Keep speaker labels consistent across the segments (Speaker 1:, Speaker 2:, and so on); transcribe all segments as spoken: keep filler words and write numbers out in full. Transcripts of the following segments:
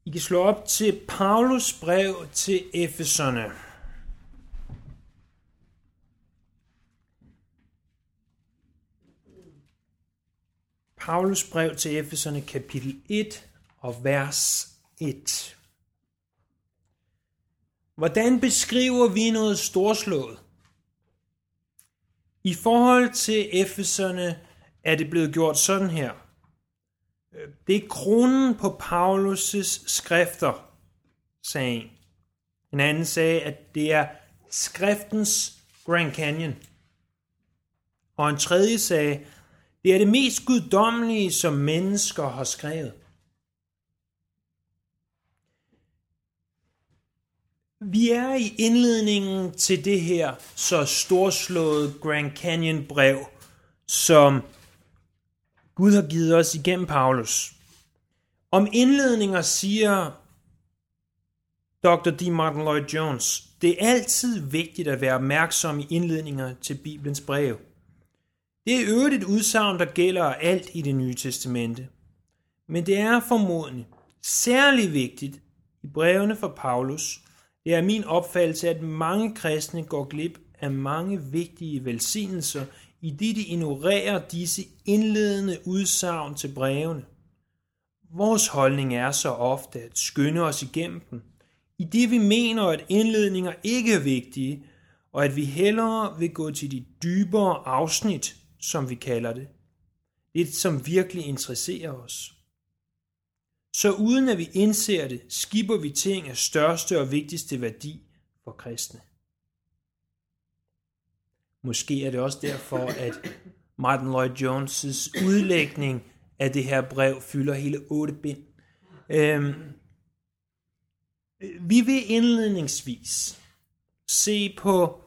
Speaker 1: I kan slå op til Paulus brev til Efeserne. Paulus brev til Efeserne, kapitel et og vers et. Hvordan beskriver vi noget storslået? I forhold til Efeserne er det blevet gjort sådan her. Det er kronen på Paulus' skrifter, sagde en. En anden sagde, at det er skriftens Grand Canyon. Og en tredje sagde, det er det mest guddommelige, som mennesker har skrevet. Vi er i indledningen til det her så storslåede Grand Canyon brev, som Gud har givet os igennem Paulus. Om indledninger siger doktor D. Martin Lloyd Jones, det er altid vigtigt at være opmærksom i indledninger til Bibelens brev. Det er øvrigt et udsagn, der gælder alt i Det Nye Testamente. Men det er formodentlig særlig vigtigt i brevene fra Paulus. Det er min opfattelse, at mange kristne går glip af mange vigtige velsignelser, i det de ignorerer disse indledende udsagn til brevene. Vores holdning er så ofte at skynde os igennem dem, i det vi mener, at indledninger ikke er vigtige, og at vi hellere vil gå til de dybere afsnit, som vi kalder det. Det, som virkelig interesserer os. Så uden at vi indser det, skipper vi ting af største og vigtigste værdi for kristne. Måske er det også derfor, at Martin Lloyd Jones' udlægning af det her brev fylder hele otte bind. Øhm, vi vil indledningsvis se på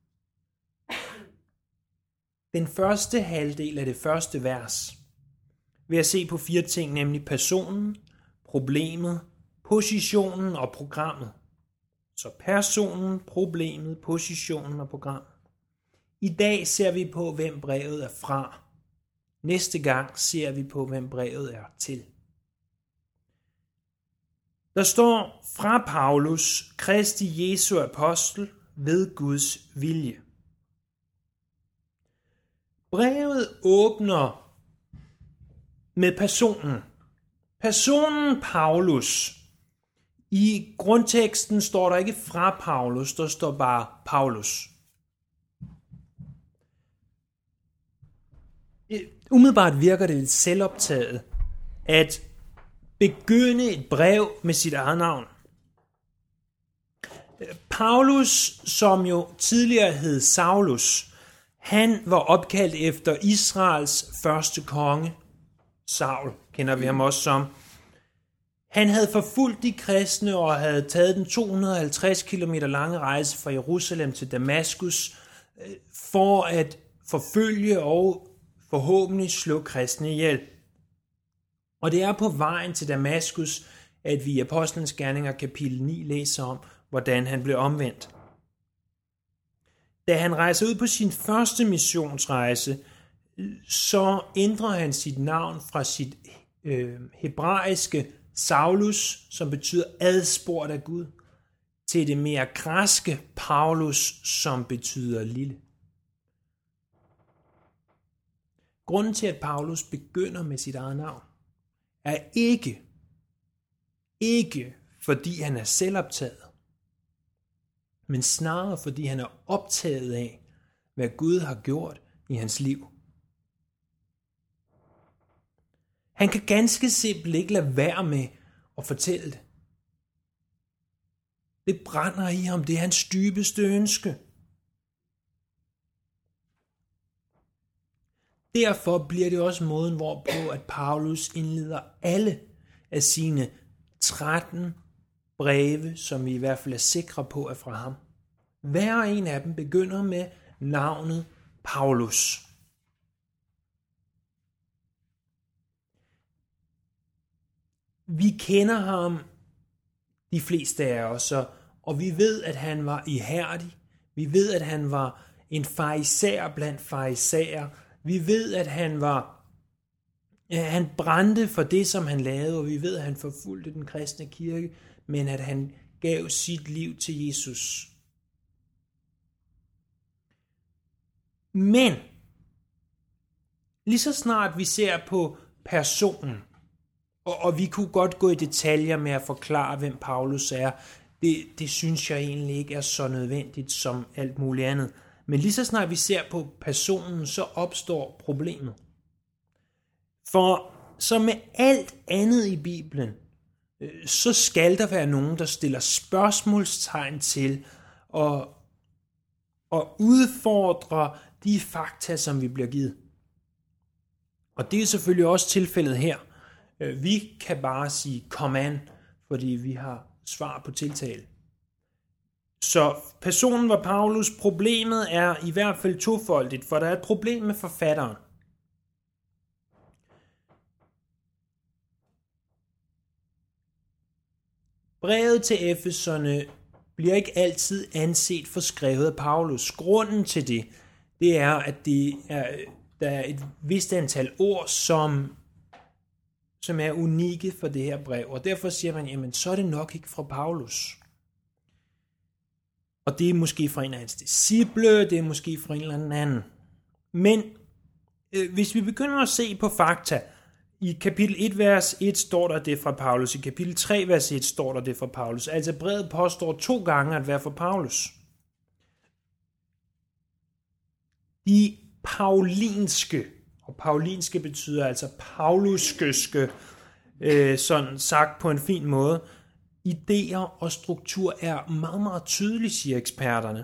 Speaker 1: den første halvdel af det første vers ved at se på fire ting, nemlig personen, problemet, positionen og programmet. Så personen, problemet, positionen og programmet. I dag ser vi på, hvem brevet er fra. Næste gang ser vi på, hvem brevet er til. Der står fra Paulus, Kristi Jesu apostel, ved Guds vilje. Brevet åbner med personen. Personen Paulus. I grundteksten står der ikke fra Paulus, der står bare Paulus. Umiddelbart virker det lidt selvoptaget at begynde et brev med sit eget navn. Paulus, som jo tidligere hed Saulus, han var opkaldt efter Israels første konge. Saul kender vi ham også som. Han havde forfulgt de kristne og havde taget den to hundrede og halvtreds kilometer lange rejse fra Jerusalem til Damaskus for at forfølge og forhåbentlig slå kristne ihjel. Og det er på vejen til Damaskus, at vi i Apostlenes Gerninger kapitel ni læser om, hvordan han blev omvendt. Da han rejser ud på sin første missionsrejse, så ændrer han sit navn fra sit øh, hebraiske Saulus, som betyder adspurgt af Gud, til det mere græske Paulus, som betyder lille. Grunden til, at Paulus begynder med sit eget navn, er ikke, ikke fordi han er selvoptaget, men snarere fordi han er optaget af, hvad Gud har gjort i hans liv. Han kan ganske simpelt ikke lade være med at fortælle det. Det brænder i ham, det er hans dybeste ønske. Derfor bliver det også måden, hvorpå at Paulus indleder alle af sine tretten breve, som vi i hvert fald er sikre på er fra ham. Hver en af dem begynder med navnet Paulus. Vi kender ham, de fleste af os, og vi ved, at han var ihærdig. Vi ved, at han var en farisæer blandt farisæer. Vi ved, at han var Han brændte for det, som han lavede, og vi ved, at han forfulgte den kristne kirke, men at han gav sit liv til Jesus. Men lige så snart vi ser på personen, og, og vi kunne godt gå i detaljer med at forklare, hvem Paulus er, det, det synes jeg egentlig ikke er så nødvendigt som alt muligt andet. Men lige så snart vi ser på personen, så opstår problemet. For som med alt andet i Bibelen, så skal der være nogen, der stiller spørgsmålstegn til og, og udfordrer de fakta, som vi bliver givet. Og det er selvfølgelig også tilfældet her. Vi kan bare sige kom an, fordi vi har svar på tiltale. Så personen var Paulus. Problemet er i hvert fald tofoldigt, for der er et problem med forfatteren. Brevet til Efeserne bliver ikke altid anset for skrevet af Paulus. Grunden til det, det er, at det er, der er et vist antal ord, som, som er unikke for det her brev. Og derfor siger man, jamen så er det nok ikke fra Paulus. Og det er måske fra en af hans disciple, det er måske fra en eller anden. Men øh, hvis vi begynder at se på fakta, i kapitel et, vers et står der det fra Paulus. I kapitel tre, vers et står der det fra Paulus. Altså brevet påstår to gange at være fra Paulus. De paulinske, og paulinske betyder altså pauluske, øh, sådan sagt på en fin måde, idéer og struktur er meget, meget tydelige, siger eksperterne.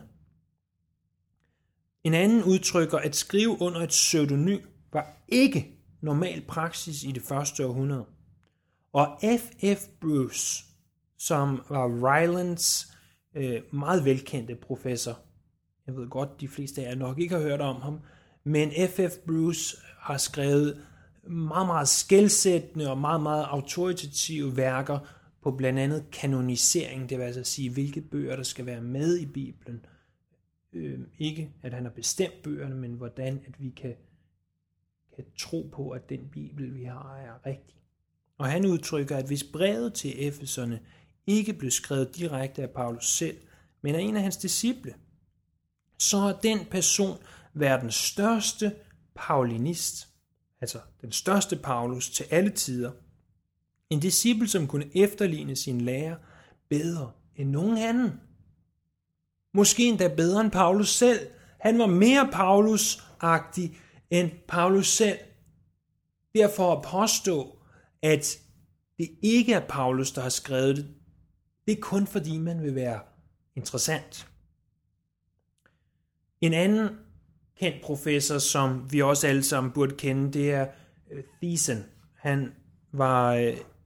Speaker 1: En anden udtrykker, at skrive under et pseudonym var ikke normal praksis i det første århundrede. Og F F Bruce, som var Rylands øh, meget velkendte professor, jeg ved godt, de fleste af jer nok ikke har hørt om ham, men F F Bruce har skrevet meget, meget skelsættende og meget, meget autoritative værker på blandt andet kanonisering, det vil altså sige, hvilke bøger, der skal være med i Bibelen. Øh, ikke, at han har bestemt bøgerne, men hvordan at vi kan kan tro på, at den Bibel, vi har, er rigtig. Og han udtrykker, at hvis brevet til Efeserne ikke blev skrevet direkte af Paulus selv, men af en af hans disciple, så har den person været den største paulinist, altså den største Paulus til alle tider. En disciple, som kunne efterligne sin lærer bedre end nogen anden. Måske endda bedre end Paulus selv. Han var mere Paulus-agtig end Paulus selv. Derfor at påstå, at det ikke er Paulus, der har skrevet det, det er kun fordi, man vil være interessant. En anden kendt professor, som vi også alle sammen burde kende, det er Thiessen. Han var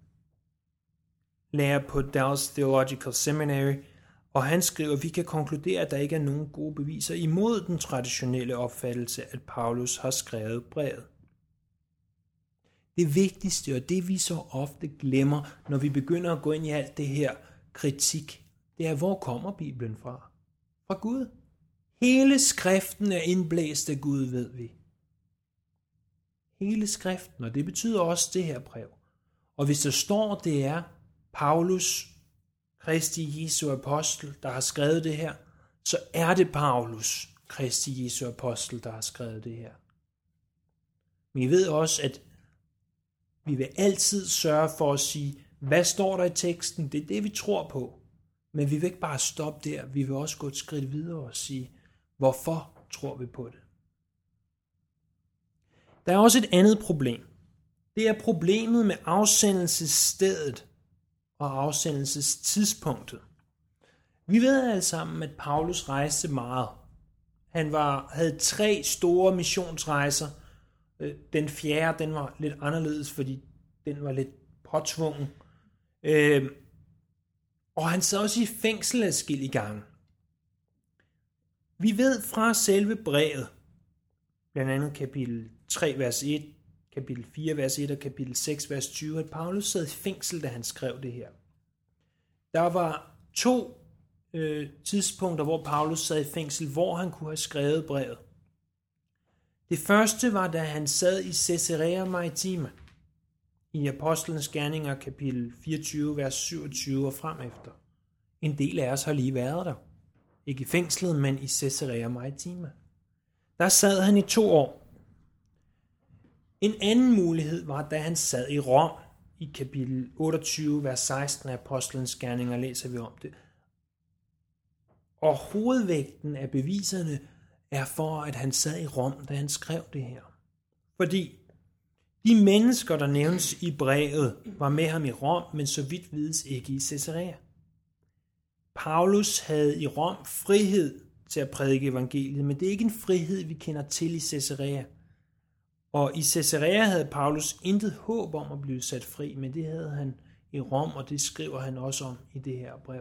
Speaker 1: lærer på Dallas Theological Seminary, og han skriver, at vi kan konkludere, at der ikke er nogen gode beviser imod den traditionelle opfattelse, at Paulus har skrevet brevet. Det vigtigste, og det vi så ofte glemmer, når vi begynder at gå ind i alt det her kritik, det er, hvor kommer Bibelen fra? Fra Gud. Hele skriften er indblæst af Gud, ved vi. Hele skriften, og det betyder også det her brev. Og hvis der står, det er Paulus, Kristi Jesu apostel, der har skrevet det her, så er det Paulus, Kristi Jesu apostel, der har skrevet det her. Men I ved også, at vi vil altid sørge for at sige, hvad står der i teksten? Det er det, vi tror på. Men vi vil ikke bare stoppe der. Vi vil også gå et skridt videre og sige, hvorfor tror vi på det? Der er også et andet problem. Det er problemet med afsendelsesstedet og afsendelsestidspunktet. Vi ved alle sammen, at Paulus rejste meget. Han var, havde tre store missionsrejser. Den fjerde, den var lidt anderledes, fordi den var lidt påtvungen. Øh, og han sad også i fængsel adskillige gange. Vi ved fra selve brevet, blandt andet kapitel tre, vers et, kapitel fire, vers et og kapitel seks, vers tyve, at Paulus sad i fængsel, da han skrev det her. Der var to øh, tidspunkter, hvor Paulus sad i fængsel, hvor han kunne have skrevet brevet. Det første var, da han sad i Caesarea Maritima. i Apostlenes Gerninger kapitel fireogtyve, vers syvogtyve og frem efter. En del af os har lige været der. Ikke i fængslet, men i Caesarea Maritima. Der sad han i to år. En anden mulighed var, da han sad i Rom. I kapitel otteogtyve, vers seksten af Apostlenes Gerninger læser vi om det. Og hovedvægten af beviserne er for, at han sad i Rom, da han skrev det her. Fordi de mennesker, der nævnes i brevet, var med ham i Rom, men så vidt vides ikke i Caesarea. Paulus havde i Rom frihed til at prædike evangeliet, men det er ikke en frihed, vi kender til i Caesarea. Og i Caesarea havde Paulus intet håb om at blive sat fri, men det havde han i Rom, og det skriver han også om i det her brev.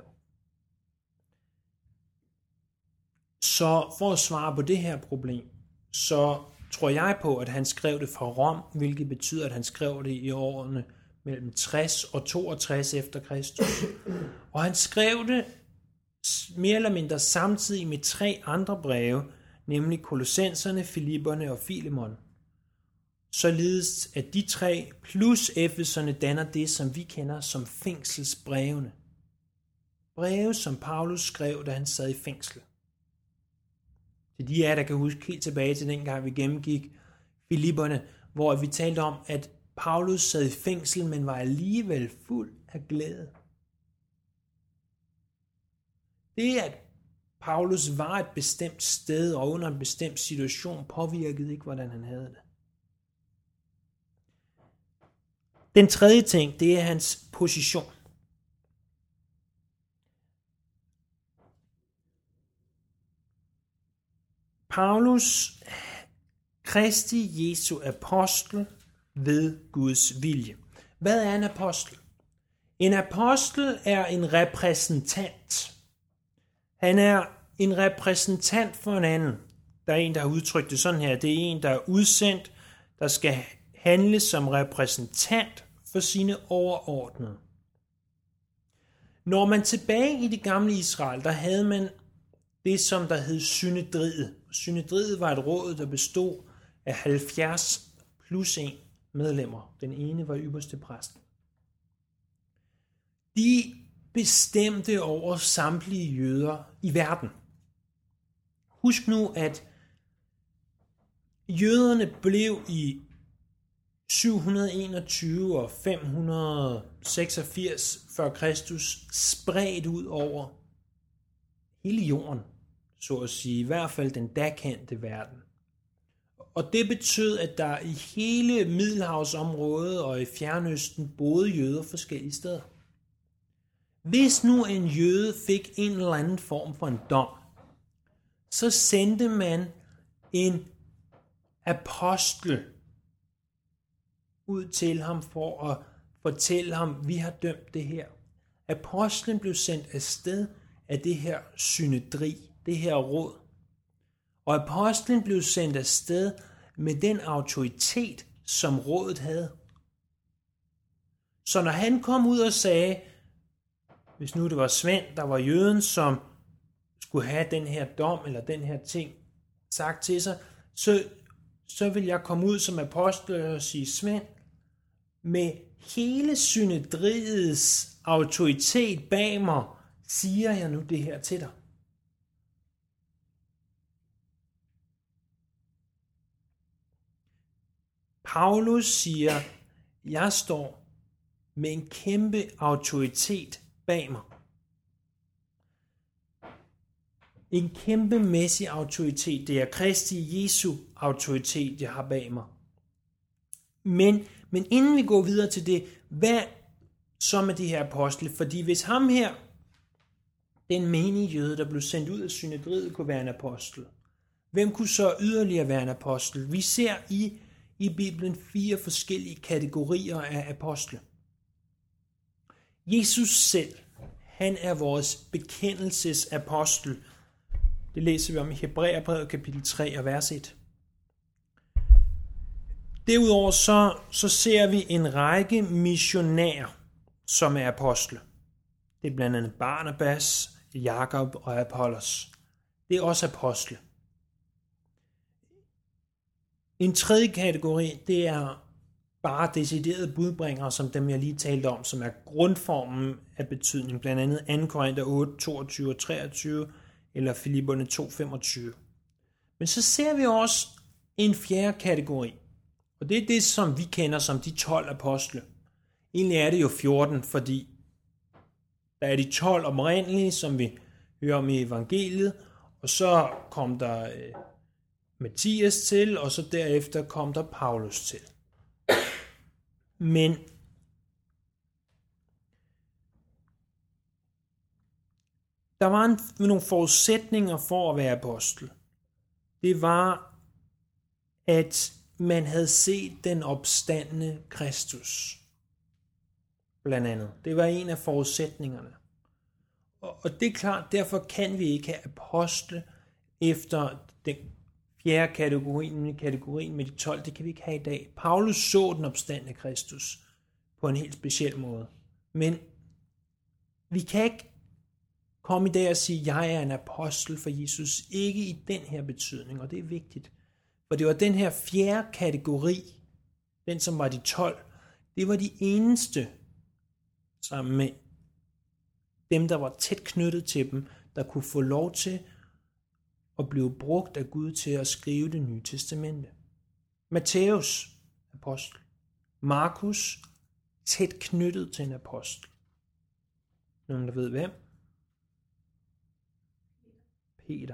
Speaker 1: Så for at svare på det her problem, så tror jeg på, at han skrev det fra Rom, hvilket betyder, at han skrev det i årene mellem tres og toogtres efter Kristus. Og han skrev det mere eller mindre samtidig med tre andre breve, nemlig Kolossenserne, Filipperne og Filemon. Således at de tre plus Efeserne danner det, som vi kender som fængselsbrevene. Breve, som Paulus skrev, da han sad i fængsel. Til de af jer, der kan huske helt tilbage til dengang, vi gennemgik Filipperne, hvor vi talte om, at Paulus sad i fængsel, men var alligevel fuld af glæde. Det, at Paulus var et bestemt sted og under en bestemt situation, påvirkede ikke, hvordan han havde det. Den tredje ting, det er hans position. Paulus, Kristi Jesu apostel ved Guds vilje. Hvad er en apostel? En apostel er en repræsentant. Han er en repræsentant for en anden. Der er en, der har udtrykt det sådan her. Det er en, der er udsendt, der skal handle som repræsentant for sine overordnede. Når man tilbage i det gamle Israel, der havde man det, som der hed synedriet. Synedriet var et råd, der bestod af halvfjerds plus en medlemmer. Den ene var ypperste præsten. De bestemte over samtlige jøder i verden. Husk nu, at jøderne blev i syv hundrede enogtyve og fem hundrede seksogfirs før Kristus spredt ud over hele jorden, så at sige, i hvert fald den dagkendte verden. Og det betød, at der i hele Middelhavsområdet og i Fjernøsten boede jøder forskellige steder. Hvis nu en jøde fik en eller anden form for en dom, så sendte man en apostel ud til ham for at fortælle ham, vi har dømt det her. Apostlen blev sendt afsted af det her synedri, det her råd. Og apostlen blev sendt afsted med den autoritet, som rådet havde. Så når han kom ud og sagde, hvis nu det var Svend, der var jøden, som skulle have den her dom eller den her ting sagt til sig, så, så vil jeg komme ud som apostel og sige, Svend, med hele synedriets autoritet bag mig, siger jeg nu det her til dig. Paulus siger, jeg står med en kæmpe autoritet bag mig. En kæmpemæssig autoritet. Det er Kristi Jesu autoritet, jeg har bag mig. Men, men inden vi går videre til det, hvad så med de her apostle? Fordi hvis ham her, den menige jøde, der blev sendt ud af synedriet, kunne være en apostel, hvem kunne så yderligere være en apostel? Vi ser i, i Bibelen fire forskellige kategorier af apostle. Jesus selv, han er vores bekendelsesapostel. Det læser vi om i Hebræerbrevet kapitel tre og vers et. Derudover så, så ser vi en række missionærer, som er apostle. Det er blandt andet Barnabas, Jakob og Apollos. Det er også apostle. En tredje kategori, det er bare deciderede budbringere, som dem jeg lige talte om, som er grundformen af betydning, blandt andet anden Korinther otte, toogtyve og treogtyve, eller Filipperne to, femogtyve. Men så ser vi også en fjerde kategori, og det er det, som vi kender som de tolv apostle. Egentlig er det jo fjorten, fordi der er de tolv oprindelige, som vi hører om i evangeliet, og så kom der øh, Mathias til, og så derefter kom der Paulus til. Men der var en, nogle forudsætninger for at være apostel. Det var, at man havde set den opstandne Kristus. Blandt andet. Det var en af forudsætningerne. Og, og det er klart, derfor kan vi ikke have apostle efter den fjerde kategori, nemlig kategorien med de tolv. Det kan vi ikke have i dag. Paulus så den opstandne Kristus på en helt speciel måde. Men vi kan ikke komme i dag og sige, at jeg er en apostel for Jesus. Ikke i den her betydning, og det er vigtigt. For det var den her fjerde kategori, den som var de tolv, det var de eneste, sammen med dem, der var tæt knyttet til dem, der kunne få lov til at blive brugt af Gud til at skrive det nye testamente. Matthæus, apostel. Markus, tæt knyttet til en apostel. Nogen, der ved hvem? Peter.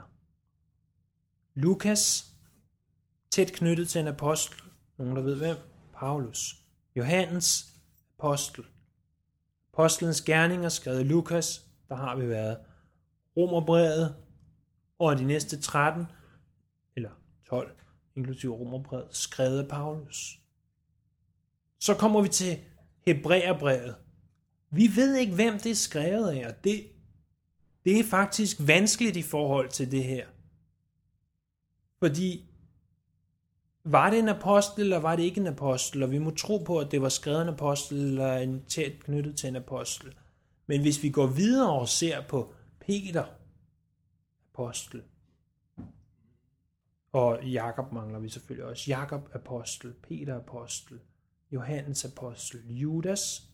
Speaker 1: Lukas, tæt knyttet til en apostel. Nogen, der ved hvem? Paulus. Johannes, apostel. Apostlens gerninger skrevet Lukas, der har vi været. Romerbrevet og de næste tretten, eller tolv, inklusive Romerbrevet, skrevet af Paulus. Så kommer vi til Hebræerbrevet. Vi ved ikke, hvem det er skrevet af, og det, det er faktisk vanskeligt i forhold til det her. Fordi var det en apostel, eller var det ikke en apostel? Og vi må tro på, at det var skrevet en apostel, eller en tæt knyttet til en apostel. Men hvis vi går videre og ser på Peter, apostel, og Jakob mangler vi selvfølgelig også. Jakob, apostel, Peter, apostel, Johannes, apostel, Judas,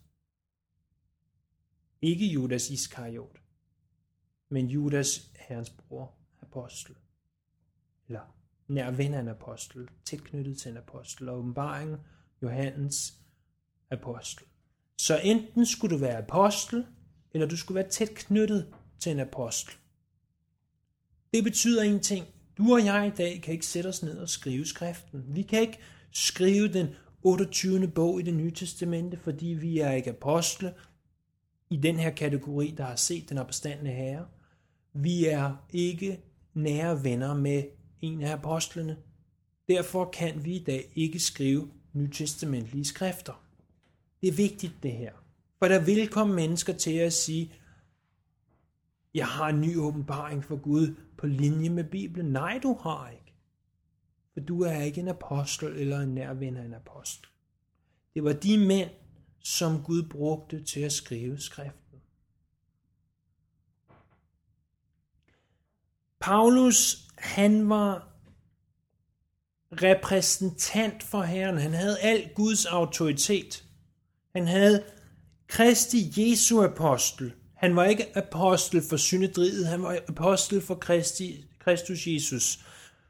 Speaker 1: ikke Judas Iskariot, men Judas, Herrens bror, apostel, eller nær ven af en apostel, tæt knyttet til en apostel, og åbenbaringen, Johannes, apostel. Så enten skulle du være apostel, eller du skulle være tæt knyttet til en apostel. Det betyder en ting. Du og jeg i dag kan ikke sætte os ned og skrive skriften. Vi kan ikke skrive den otteogtyvende bog i det nye testamente, fordi vi er ikke apostle i den her kategori, der har set den opstandne herre. Vi er ikke nære venner med en af apostlene. Derfor kan vi i dag ikke skrive nytestamentlige skrifter. Det er vigtigt det her. For der vil komme mennesker til at sige, jeg har en ny åbenbaring for Gud på linje med Bibelen. Nej, du har ikke. For du er ikke en apostel eller en nær ven af en apostel. Det var de mænd, som Gud brugte til at skrive skriften. Paulus, han var repræsentant for Herren. Han havde al Guds autoritet. Han havde Kristi Jesu apostel. Han var ikke apostel for syndedriget, han var apostel for Kristi, Kristus Jesus.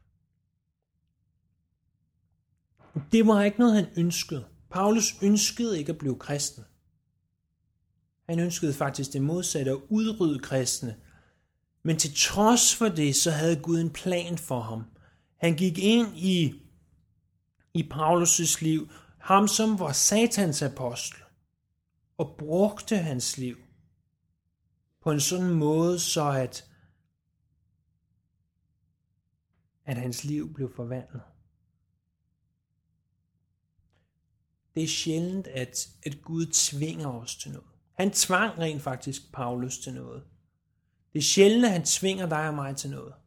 Speaker 1: Det var ikke noget, han ønskede. Paulus ønskede ikke at blive kristen. Han ønskede faktisk det modsatte, at udrydde kristne. Men til trods for det, så havde Gud en plan for ham. Han gik ind i, i Paulus' liv, ham som var Satans apostel, og brugte hans liv på en sådan måde, så at, at hans liv blev forvandlet. Det er sjældent, at, at Gud tvinger os til noget. Han tvang rent faktisk Paulus til noget. Det er sjældent, at han tvinger dig og mig til noget.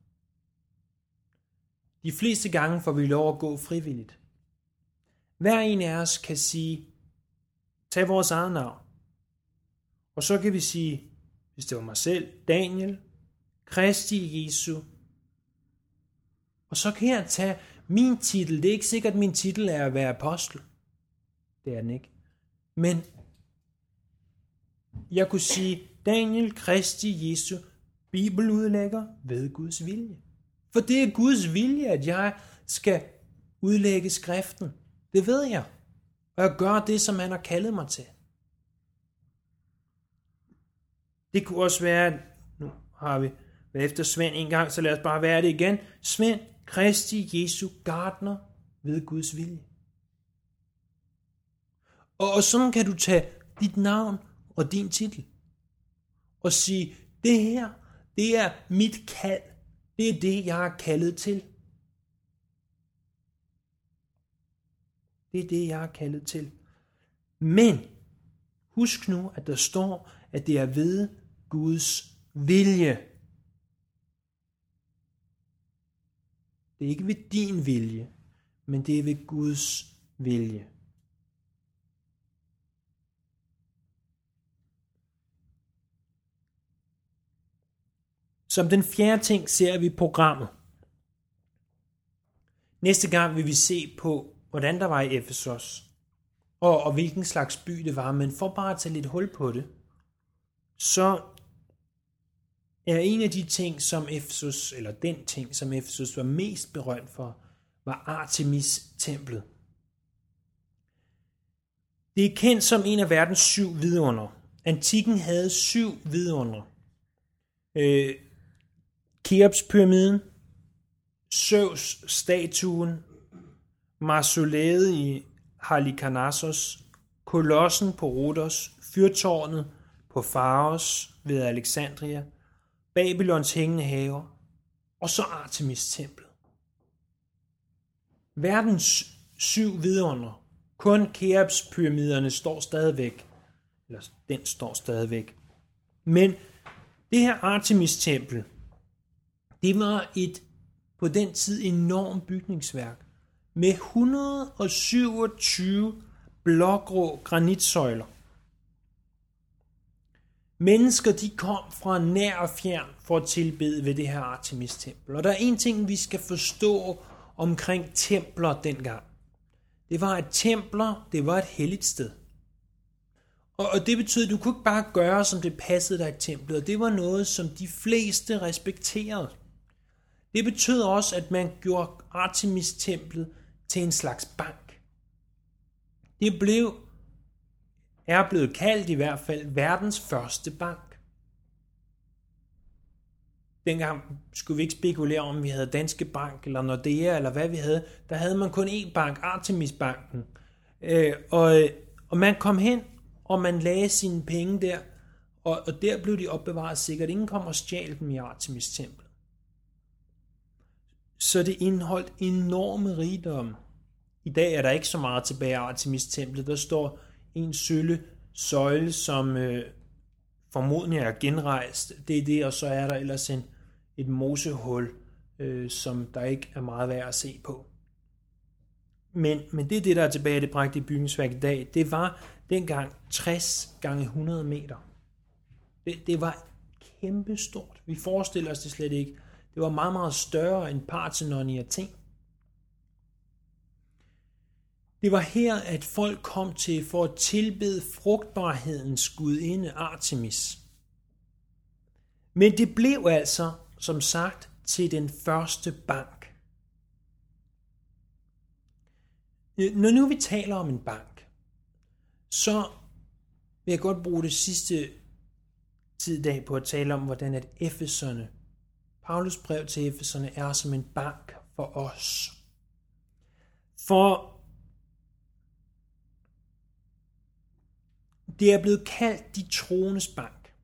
Speaker 1: De fleste gange får vi lov at gå frivilligt. Hver en af os kan sige, tag vores eget navn. Og så kan vi sige, hvis det var mig selv, Daniel, Kristi Jesu. Og så kan jeg tage min titel. Det er ikke sikkert, at min titel er at være apostel. Det er den ikke. Men jeg kunne sige, Daniel Kristi Jesu bibeludlægger ved Guds vilje. For det er Guds vilje, at jeg skal udlægge skriften. Det ved jeg. Og jeg gør det, som han har kaldet mig til. Det kunne også være, nu har vi været efter Svend en gang, så lad os bare være det igen. Svend Kristi Jesu gartner ved Guds vilje. Og, og sådan kan du tage dit navn og din titel og sige, det her, det er mit kald. Det er det, jeg er kaldet til. Det er det, jeg er kaldet til. Men husk nu, at der står, at det er ved Guds vilje. Det er ikke ved din vilje, men det er ved Guds vilje. Som den fjerde ting ser vi programmet. Næste gang vil vi se på, hvordan der var i Efesos, og, og hvilken slags by det var, men for bare at tage lidt hul på det, så er en af de ting, som Efesos, eller den ting, som Efesos var mest berømt for, var Artemis-templet. Det er kendt som en af verdens syv vidundere. Antikken havde syv vidundere. Øh, Keops-pyramiden, Zeus-statuen, mausoleet i Halikarnassos, kolossen på Rhodos, fyrtårnet på Pharos ved Alexandria, Babylons hængende haver, og så Artemis-templet. Verdens syv vidundere. Kun Keops-pyramiderne står stadigvæk. Eller den står stadigvæk. Men det her Artemis-tempel, det var et på den tid enormt bygningsværk med et hundrede og syvogtyve blågrå granitsøjler. Mennesker, de kom fra nær og fjern for at tilbede ved det her Artemis-tempel. Og der er en ting, vi skal forstå omkring templer dengang. Det var, at templer, det var et helligt sted. Og, og det betød, at du kunne ikke bare gøre, som det passede dig i templet. Og det var noget, som de fleste respekterede. Det betød også, at man gjorde Artemis-templet til en slags bank. Det blev, er blevet kaldt i hvert fald, verdens første bank. Dengang skulle vi ikke spekulere om, vi havde Danske Bank, eller Nordea, eller hvad vi havde. Der havde man kun én bank, Artemis-banken. Øh, og, og man kom hen, og man lagde sine penge der, og, og der blev de opbevaret sikkert. Ingen kom og stjal dem i Artemis-templet. Så det indeholdt enorme rigdom. I dag er der ikke så meget tilbage af Artemis-templet. Der står en sølle søjle, som øh, formodentlig er genrejst. Det er det, og så er der ellers en, et mosehul, øh, som der ikke er meget værd at se på. Men, men det er det, der er tilbage af det prægtige bygningsværk i dag. Det var dengang tres gange hundrede meter. Det, det var kæmpestort. Vi forestiller os det slet ikke. Det var meget, meget større end Parthenon i Athen. Det var her, at folk kom til for at tilbede frugtbarhedens gudinde Artemis. Men det blev altså, som sagt, til den første bank. Når nu vi taler om en bank, så vil jeg godt bruge det sidste tid i dag på at tale om, hvordan at Efeserne, Paulus brev til Efeserne, er som en bank for os. For det er blevet kaldt de troendes bank.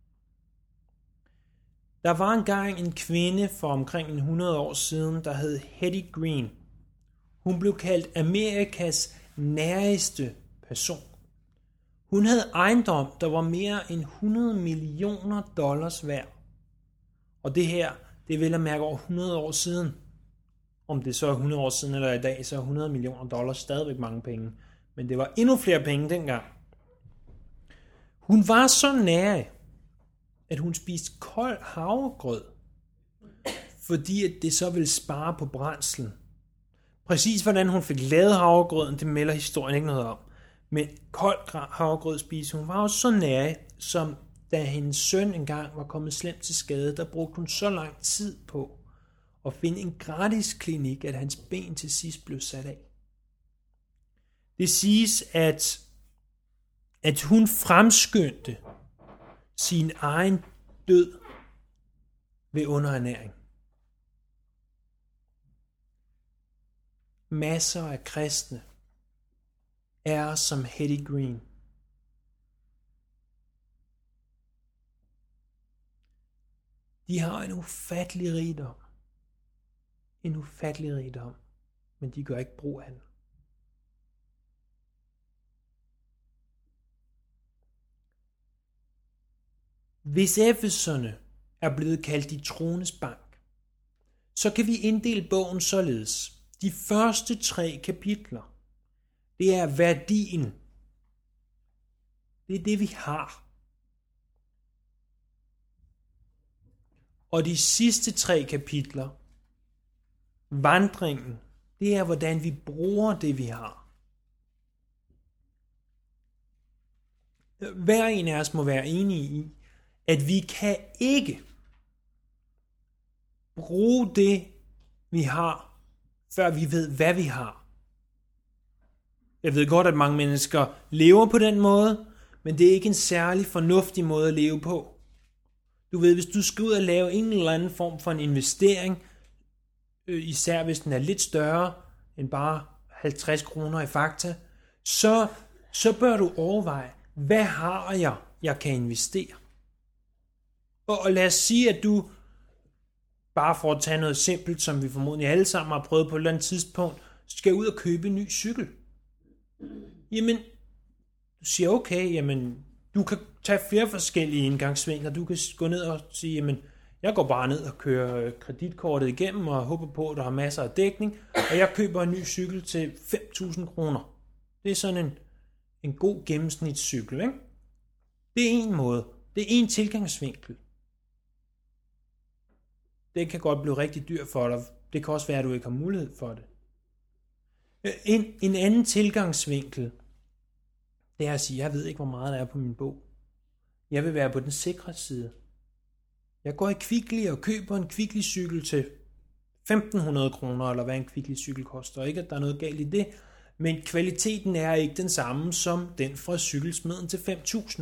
Speaker 1: Der var engang en kvinde for omkring hundrede år siden, der hed Hetty Green. Hun blev kaldt Amerikas næreste person. Hun havde ejendom, der var mere end hundrede millioner dollars værd. Og det her, det er vel at mærke over hundrede år siden. Om det så er hundrede år siden eller i dag, så er hundrede millioner dollars stadigvæk mange penge. Men det var endnu flere penge dengang. Hun var så nær, at hun spiste kold havregrød, fordi at det så ville spare på brændslen. Præcis hvordan hun fik lavet havregrøden, det melder historien ikke noget om. Men kold havregrød spise. Hun var også så nær, som da hendes søn engang var kommet slemt til skade, der brugte hun så lang tid på at finde en gratis klinik, at hans ben til sidst blev sat af. Det siges, at, at hun fremskyndte sin egen død ved underernæring. Masser af kristne er som Hetty Green. De har en ufattelig rigdom. En ufattelig rigdom, men de gør ikke brug af den. Hvis Efeserne er blevet kaldt de troendes bank, så kan vi inddele bogen således. De første tre kapitler, det er værdien. Det er det, vi har. Og de sidste tre kapitler, vandringen, det er, hvordan vi bruger det, vi har. Hver en af os må være enige i, at vi kan ikke bruge det, vi har, før vi ved, hvad vi har. Jeg ved godt, at mange mennesker lever på den måde, men det er ikke en særlig fornuftig måde at leve på. Du ved, hvis du skal ud og lave en eller anden form for en investering, især hvis den er lidt større end bare halvtreds kroner i Fakta, så, så bør du overveje, hvad har jeg, jeg kan investere? Og, og lad os sige, at du, bare for at tage noget simpelt, som vi formodentlig alle sammen har prøvet på et eller andet tidspunkt, skal ud og købe en ny cykel. Jamen, du siger, okay, jamen, du kan tage flere forskellige indgangsvinkler. Du kan gå ned og sige, jamen, jeg går bare ned og kører kreditkortet igennem og håber på, at der har masser af dækning, og jeg køber en ny cykel til fem tusind kroner. Det er sådan en, en god gennemsnitscykel, ikke? Det er en måde. Det er en tilgangsvinkel. Det kan godt blive rigtig dyrt for dig. Det kan også være, at du ikke har mulighed for det. En, en anden tilgangsvinkel, det er at sige, jeg ved ikke, hvor meget der er på min bog. Jeg vil være på den sikre side. Jeg går i Kvickly og køber en Kvickly-cykel til femten hundrede kroner, eller hvad en Kvickly-cykel koster. Ikke, at der er noget galt i det, men kvaliteten er ikke den samme som den fra cykelsmeden til fem tusind.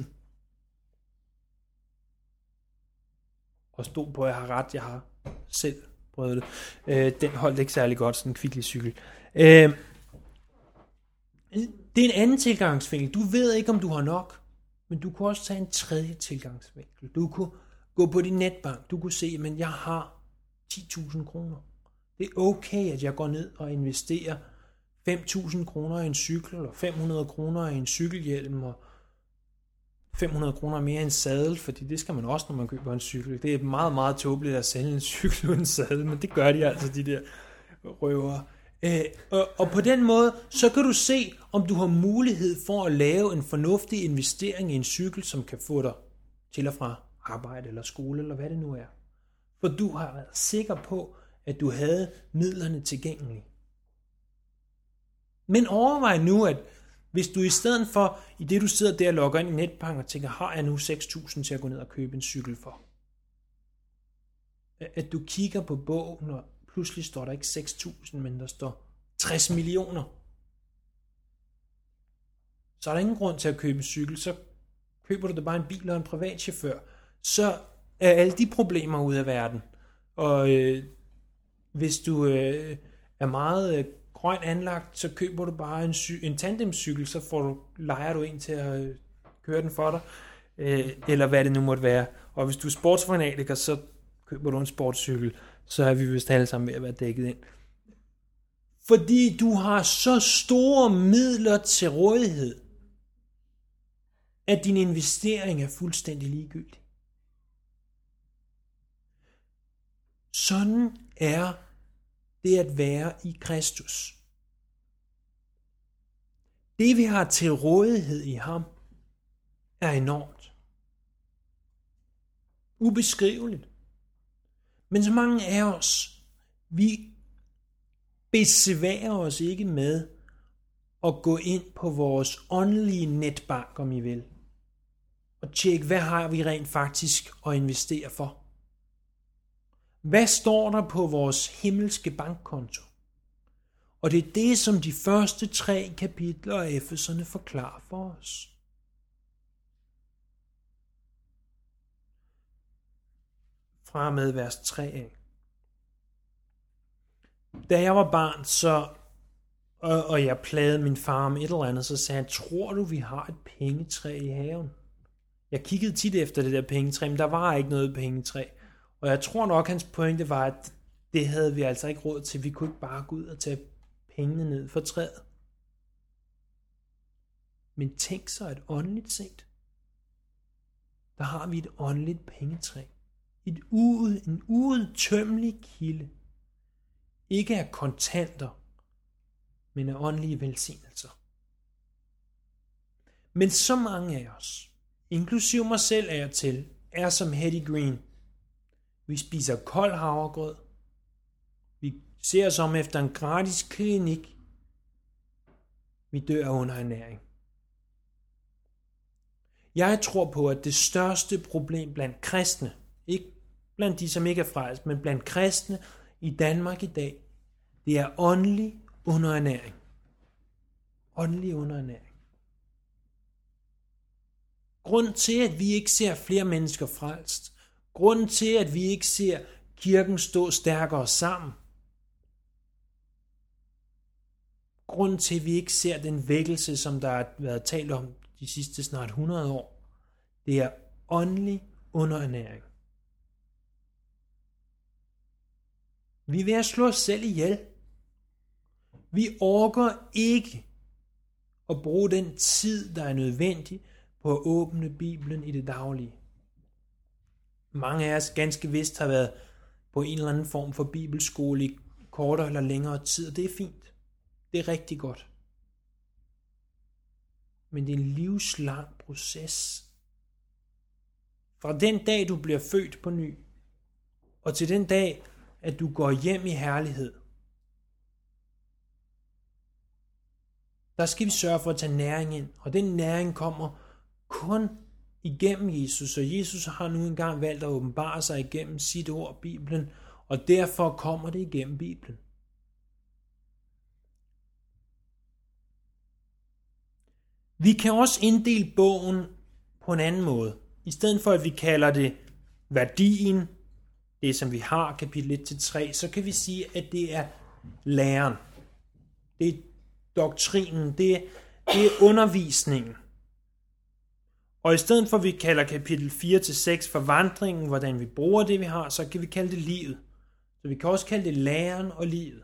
Speaker 1: Og stå på, at jeg har ret, jeg har selv prøvet det. Øh, den holdt ikke særlig godt, sådan en Kvickly-cykel. Øh, det er en anden tilgangsvinkel. Du ved ikke, om du har nok, men du kunne også tage en tredje tilgangsvinkel. Du kunne gå på din netbank. Du kunne se, at jeg har ti tusind kroner. Det er okay, at jeg går ned og investerer fem tusind kroner i en cykel, eller fem hundrede kroner i en cykelhjelm, og fem hundrede kroner mere i en sadel, fordi det skal man også, når man køber en cykel. Det er meget, meget tåbeligt at sælge en cykel uden sadel, men det gør de altså, de der røvere. Øh, og, og på den måde, så kan du se, om du har mulighed for at lave en fornuftig investering i en cykel, som kan få dig til og fra arbejde eller skole, eller hvad det nu er. For du har været sikker på, at du havde midlerne tilgængelige. Men overvej nu, at hvis du i stedet for, i det du sidder der og logger ind i netbank og tænker, har jeg nu seks tusind til at gå ned og købe en cykel for? At du kigger på bogen, og pludselig står der ikke seks tusind, men der står tres millioner. Så er der ingen grund til at købe en cykel, så køber du da bare en bil og en privatchauffør. Så er alle de problemer ude af verden. Og øh, hvis du øh, er meget øh, grøn anlagt, så køber du bare en, cy- en tandemcykel, så får du, lejer du en til at øh, køre den for dig, øh, eller hvad det nu måtte være. Og hvis du er sportsfanatiker, så køber du en sportscykel, så er vi vist alle sammen ved at være dækket ind. Fordi du har så store midler til rådighed, at din investering er fuldstændig ligegyldig. Sådan er det at være i Kristus. Det vi har til rådighed i ham, er enormt. Ubeskriveligt. Men så mange af os, vi besværer os ikke med at gå ind på vores åndelige netbank, om I vil, og tjekke, hvad har vi rent faktisk at investere for? Hvad står der på vores himmelske bankkonto? Og det er det, som de første tre kapitler af Efeserne forklarer for os. Fra med vers tre af. Da jeg var barn, så, og, og jeg plagede min far med et eller andet, så sagde han, tror du, vi har et pengetræ i haven? Jeg kiggede tit efter det der pengetræ, men der var ikke noget pengetræ. Og jeg tror nok, hans pointe var, at det havde vi altså ikke råd til. Vi kunne ikke bare gå ud og tage pengene ned fra træet. Men tænk så, at åndeligt set, der har vi et åndeligt pengetræ. Et ude, en uudtømmelig kilde. Ikke af kontanter, men af åndelige velsignelser. Men så mange af os, inklusive mig selv er til, er som Hetty Green. Vi spiser kold havregrød. Vi ser os om efter en gratis klinik. Vi dør under ernæring. Jeg tror på, at det største problem blandt kristne, ikke blandt de, som ikke er frelst, men blandt kristne i Danmark i dag, det er åndelig underernæring. Åndelig underernæring. Grunden til, at vi ikke ser flere mennesker frelst, grunden til, at vi ikke ser kirken stå stærkere sammen, grunden til, at vi ikke ser den vækkelse, som der har været talt om de sidste snart hundrede år, det er åndelig underernæring. Vi er ved at slå os selv ihjel. Vi orker ikke at bruge den tid, der er nødvendig på at åbne Bibelen i det daglige. Mange af os ganske vist har været på en eller anden form for bibelskole i kortere eller længere tid, og det er fint. Det er rigtig godt. Men det er en livslang proces. Fra den dag, du bliver født på ny, og til den dag, at du går hjem i herlighed, der skal vi sørge for at tage næring ind, og den næring kommer kun igennem Jesus, og Jesus har nu engang valgt at åbenbare sig igennem sit ord, Bibelen, og derfor kommer det igennem Bibelen. Vi kan også inddele bogen på en anden måde. I stedet for at vi kalder det værdien, det som vi har, kapitel et til tre, så kan vi sige, at det er læren. Det er doktrinen, det er, det er undervisningen. Og i stedet for at vi kalder kapitel fire til seks for vandringen, hvordan vi bruger det vi har, så kan vi kalde det livet. Så vi kan også kalde det læren og livet.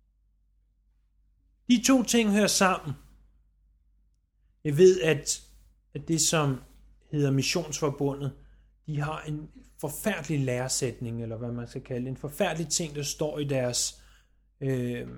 Speaker 1: De to ting hører sammen. Jeg ved, at, at det som hedder Missionsforbundet, de har en forfærdelig læresætning, eller hvad man skal kalde det, en forfærdelig ting, der står i deres øh,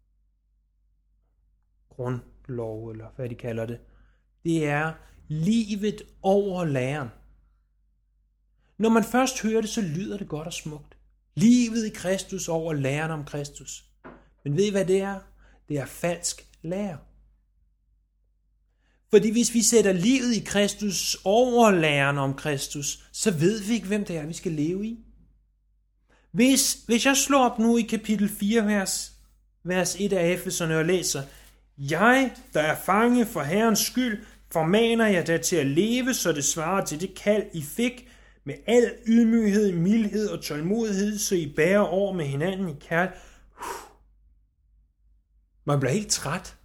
Speaker 1: grundlov, eller hvad de kalder det. Det er livet over læren. Når man først hører det, så lyder det godt og smukt. Livet i Kristus over læren om Kristus. Men ved I, hvad det er? Det er falsk lære. Fordi hvis vi sætter livet i Kristus over læren om Kristus, så ved vi ikke, hvem det er, vi skal leve i. Hvis, hvis jeg slår op nu i kapitel fire, vers, vers et af Efeserne og læser, jeg, der er fange for Herrens skyld, formaner jeg dig til at leve, så det svarer til det kald, I fik, med al ydmyghed, mildhed og tålmodighed, så I bærer over med hinanden i kærlighed. Man bliver helt træt.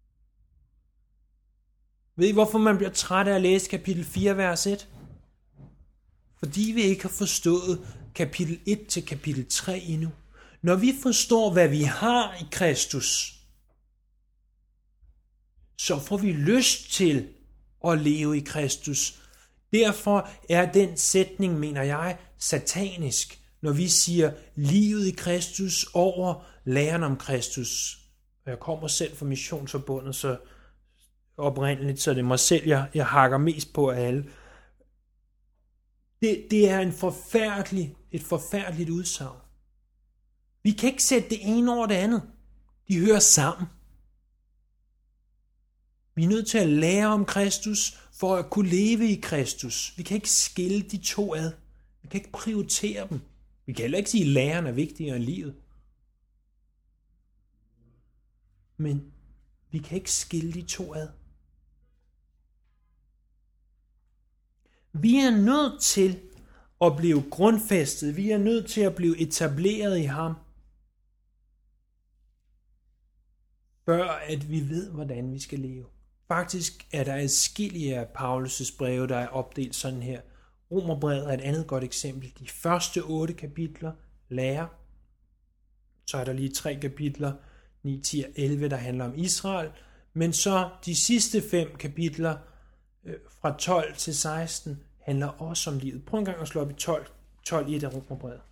Speaker 1: Ved I, hvorfor man bliver træt af at læse kapitel fire, vers et? Fordi vi ikke har forstået kapitel et til kapitel tre endnu. Når vi forstår, hvad vi har i Kristus, så får vi lyst til at leve i Kristus. Derfor er den sætning, mener jeg, satanisk, når vi siger livet i Kristus over læren om Kristus. Og jeg kommer selv fra Missionsforbundet, så oprindeligt, så det er mig selv, jeg, jeg hakker mest på af alle. Det, det er en forfærdelig, et forfærdeligt udsagn. Vi kan ikke sætte det ene over det andet. De hører sammen. Vi er nødt til at lære om Kristus, for at kunne leve i Kristus. Vi kan ikke skille de to ad. Vi kan ikke prioritere dem. Vi kan heller ikke sige, at læren er vigtigere end livet. Men vi kan ikke skille de to ad. Vi er nødt til at blive grundfæstet. Vi er nødt til at blive etableret i ham. Før at vi ved, hvordan vi skal leve. Faktisk er der adskillige af Paulus' breve, der er opdelt sådan her. Romerbrevet er et andet godt eksempel. De første otte kapitler lærer. Så er der lige tre kapitler, ni, ti og elleve, der handler om Israel. Men så de sidste fem kapitler, fra tolv til seksten, handler også om livet. Prøv en gang at slå op i tolv, tolv i et af Romerbrevet.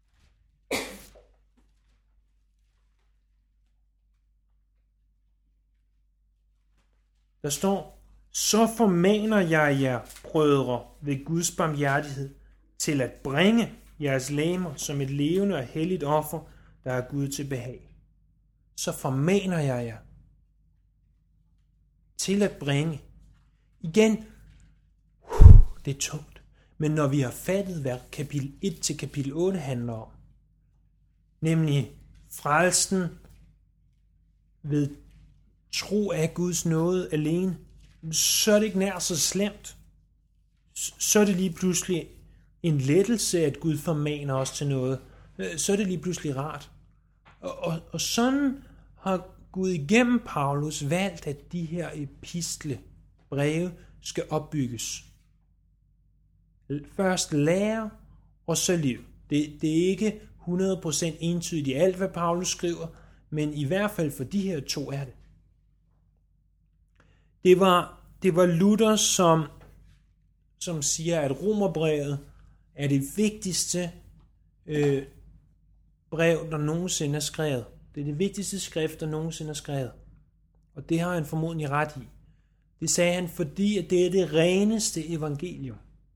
Speaker 1: Der står, så formaner jeg jer, brødre, ved Guds barmhjertighed, til at bringe jeres legemer som et levende og helligt offer, der er Gud til behag. Så formaner jeg jer til at bringe. Igen, det er tungt. Men når vi har fattet, hvad kapitel et til kapitel otte handler om, nemlig frelsen ved tro af Guds nåde alene, så er det ikke nær så slemt. Så er det lige pludselig en lettelse, at Gud formaner os til noget. Så er det lige pludselig rart. Og, og, og sådan har Gud igennem Paulus valgt, at de her epistle, breve, skal opbygges. Først lære, og så liv. Det, det er ikke hundrede procent entydigt i alt, hvad Paulus skriver, men i hvert fald for de her to er det. Det var, det var Luther, som, som siger, at Romerbrevet er det vigtigste øh, brev, der nogensinde er skrevet. Det er det vigtigste skrift, der nogensinde er skrevet. Og det har han formodentlig ret i. Det sagde han, fordi at det er det reneste evangelium.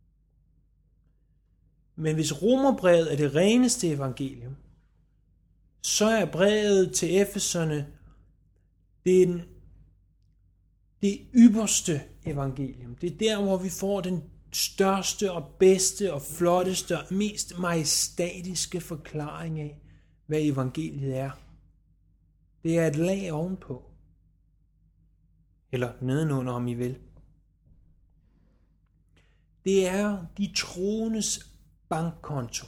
Speaker 1: Men hvis Romerbrevet er det reneste evangelium, så er brevet til Efeserne den, det ypperste evangelium. Det er der, hvor vi får den største og bedste og flotteste og mest majestatiske forklaring af, hvad evangeliet er. Det er et lag ovenpå. Eller nedenunder, om I vil. Det er de troendes bankkonto.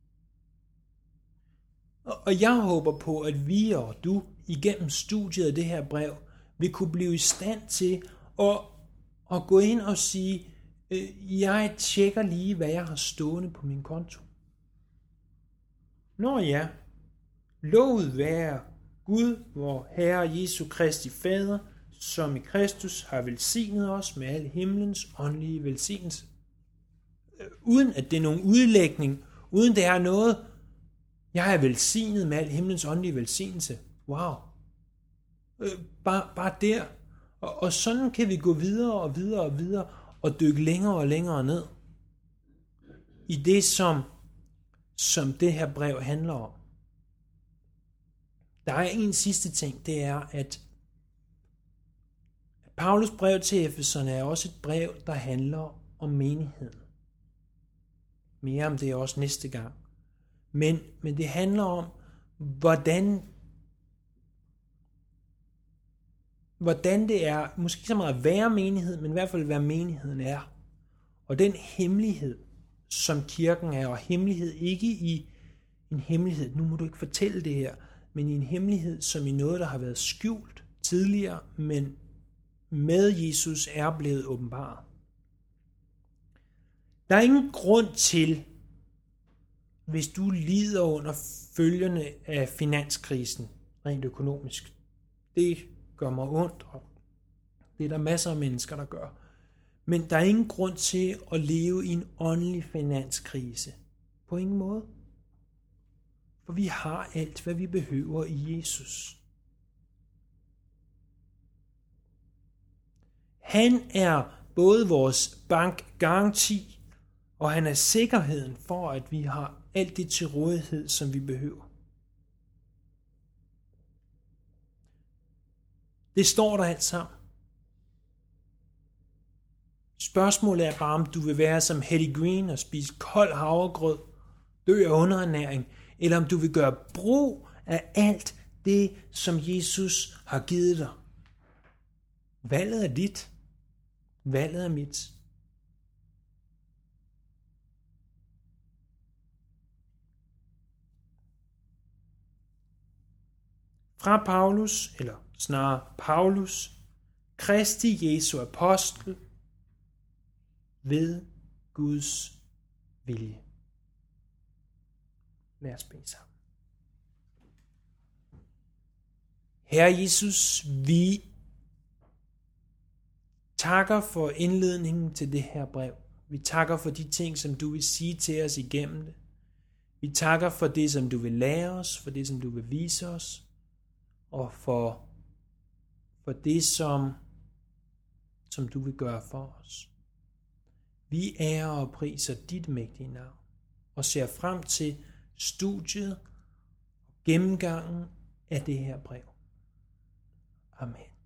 Speaker 1: Og jeg håber på, at vi og du igennem studiet af det her brev vil kunne blive i stand til at, at gå ind og sige, jeg tjekker lige, hvad jeg har stående på min konto. Nå ja, lovet være Gud, vor Herre Jesu Kristi Fader, som i Kristus har velsignet os med al himlens åndelige velsignelse. Uden at det er nogen udlægning, uden det er noget, jeg er velsignet med al himlens åndelige velsignelse. Wow. Bare, bare der. Og, og sådan kan vi gå videre og videre og videre og dykke længere og længere ned i det, som, som det her brev handler om. Der er en sidste ting, det er, at Paulus brev til Efeserne er også et brev, der handler om menigheden. Mere om det også næste gang. Men, men det handler om, hvordan, hvordan det er, måske ikke så meget at være menighed, men i hvert fald hvad menigheden er. Og den hemmelighed, som kirken er, og hemmelighed ikke i en hemmelighed, nu må du ikke fortælle det her, men i en hemmelighed, som i noget, der har været skjult tidligere, men med Jesus er blevet åbenbaret. Der er ingen grund til, hvis du lider under følgerne af finanskrisen, rent økonomisk. Det gør mig ondt, og det er der masser af mennesker, der gør. Men der er ingen grund til at leve i en åndelig finanskrise. På ingen måde. For vi har alt, hvad vi behøver i Jesus. Han er både vores bankgaranti, og han er sikkerheden for, at vi har alt det til rådighed, som vi behøver. Det står der alt sammen. Spørgsmålet er bare, om du vil være som Hetty Green og spise kold havregrød, dø af underernæring, eller om du vil gøre brug af alt det, som Jesus har givet dig. Valget er dit. Valget er mit. Fra Paulus, eller snarere Paulus, Kristi Jesu apostel, ved Guds vilje. Lad os bede sammen. Herre Jesus, vi takker for indledningen til det her brev. Vi takker for de ting, som du vil sige til os igennem det. Vi takker for det, som du vil lære os, for det, som du vil vise os, og for, for det, som, som du vil gøre for os. Vi ærer og priser dit mægtige navn, og ser frem til studiet og gennemgangen af det her brev. Amen.